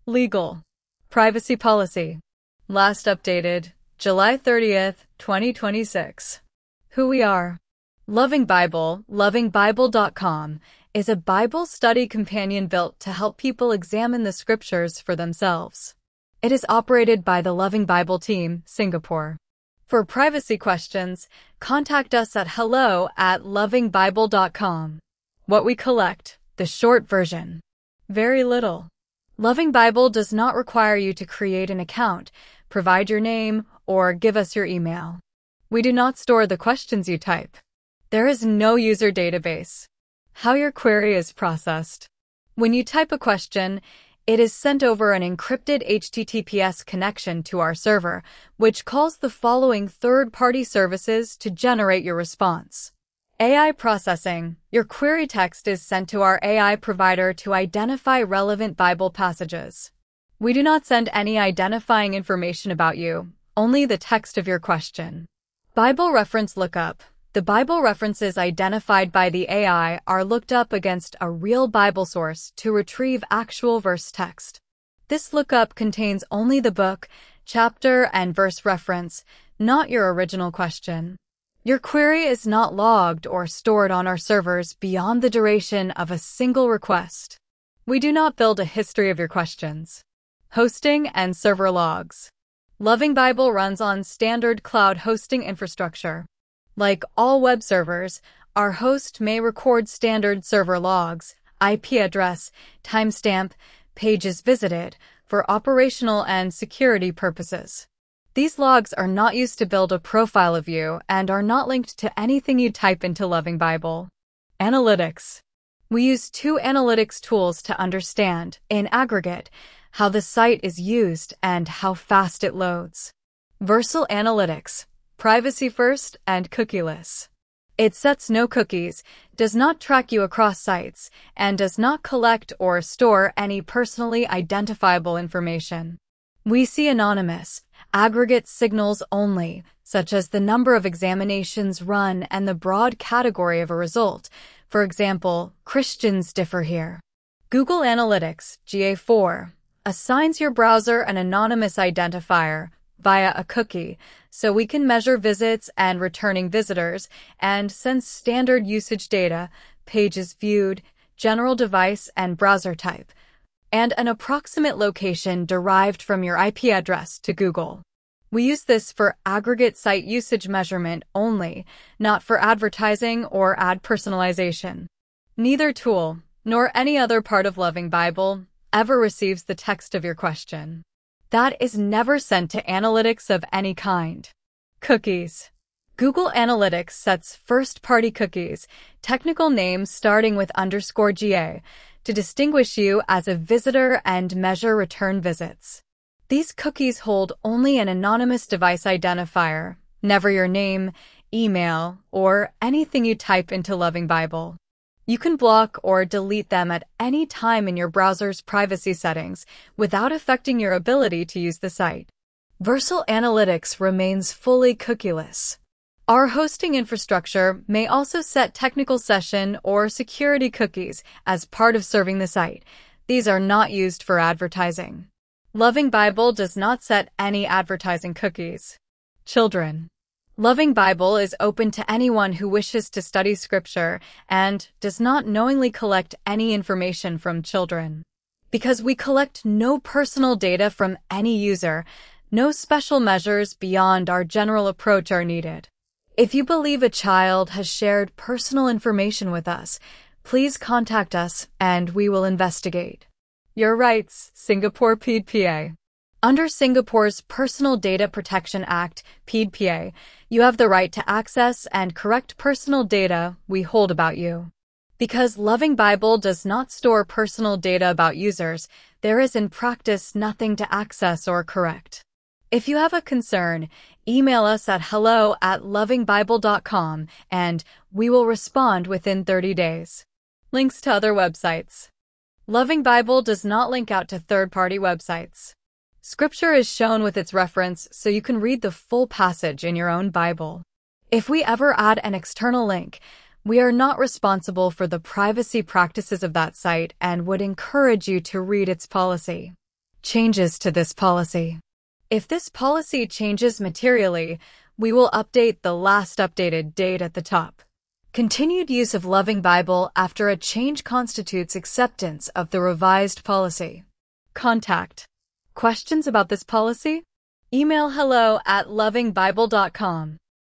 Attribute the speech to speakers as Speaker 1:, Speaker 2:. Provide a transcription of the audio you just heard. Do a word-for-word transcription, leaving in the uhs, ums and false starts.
Speaker 1: Legal. Privacy policy. Last updated, July thirtieth, twenty twenty-six. Who we are. Loving Bible, loving bible dot com, is a Bible study companion built to help people examine the scriptures for themselves. It is operated by the Loving Bible team, Singapore. For privacy questions, contact us at hello at loving bible dot com. What we collect, the short version. Very little. Loving Bible does not require you to create an account, provide your name, or give us your email. We do not store the questions you type. There is no user database. How your query is processed. When you type a question, it is sent over an encrypted H T T P S connection to our server, which calls the following third-party services to generate your response. A I processing. Your query text is sent to our A I provider to identify relevant Bible passages. We do not send any identifying information about you, only the text of your question. Bible reference lookup. The Bible references identified by the A I are looked up against a real Bible source to retrieve actual verse text. This lookup contains only the book, chapter, and verse reference, not your original question. Your query is not logged or stored on our servers beyond the duration of a single request. We do not build a history of your questions. Hosting and server logs. Loving Bible runs on standard cloud hosting infrastructure. Like all web servers, our host may record standard server logs, I P address, timestamp, pages visited, for operational and security purposes. These logs are not used to build a profile of you and are not linked to anything you type into Loving Bible. Analytics. We use two analytics tools to understand, in aggregate, how the site is used and how fast it loads. Versal Analytics. Privacy first and cookieless. It sets no cookies, does not track you across sites, and does not collect or store any personally identifiable information. We see anonymous, aggregate signals only, such as the number of examinations run and the broad category of a result. For example, Christians differ here. Google Analytics, G A four, assigns your browser an anonymous identifier via a cookie, so we can measure visits and returning visitors and send standard usage data, pages viewed, general device and browser type, and an approximate location derived from your I P address to Google. We use this for aggregate site usage measurement only, not for advertising or ad personalization. Neither tool, nor any other part of Loving Bible, ever receives the text of your question. That is never sent to analytics of any kind. Cookies. Google Analytics sets first-party cookies, technical names starting with underscore G A, to distinguish you as a visitor and measure return visits. These cookies hold only an anonymous device identifier, never your name, email, or anything you type into Loving Bible. You can block or delete them at any time in your browser's privacy settings without affecting your ability to use the site. Versal Analytics remains fully cookieless. Our hosting infrastructure may also set technical session or security cookies as part of serving the site. These are not used for advertising. Loving Bible does not set any advertising cookies. Children. Loving Bible is open to anyone who wishes to study scripture and does not knowingly collect any information from children. Because we collect no personal data from any user, no special measures beyond our general approach are needed. If you believe a child has shared personal information with us, please contact us and we will investigate. Your rights, Singapore P D P A. Under Singapore's Personal Data Protection Act, P D P A, you have the right to access and correct personal data we hold about you. Because Loving Bible does not store personal data about users, there is in practice nothing to access or correct. If you have a concern, email us at hello at loving bible dot com and we will respond within thirty days. Links to other websites. Loving Bible does not link out to third-party websites. Scripture is shown with its reference so you can read the full passage in your own Bible. If we ever add an external link, we are not responsible for the privacy practices of that site and would encourage you to read its policy. Changes to this policy. If this policy changes materially, we will update the last updated date at the top. Continued use of Loving Bible after a change constitutes acceptance of the revised policy. Contact. Questions about this policy? Email hello at loving bible dot com.